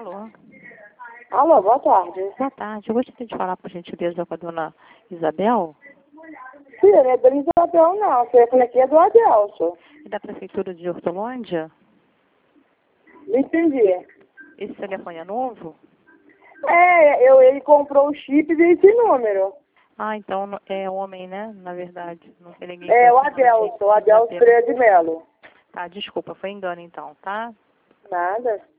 Alô? Alô, boa tarde. Boa tarde. Eu gostaria de falar, por gentileza, com a dona Isabel, Filha, não é Dona Isabel, não. Você falou aqui é do Adelso. da Prefeitura de Hortolândia. Não entendi. Esse telefone é novo? Ele comprou o chip e veio esse número. Ah, então é homem, né? Na verdade. Não tem ninguém É com o esse nome Adelso de Isabel. Freire de Melo. Tá, desculpa, foi engano então, tá? Nada.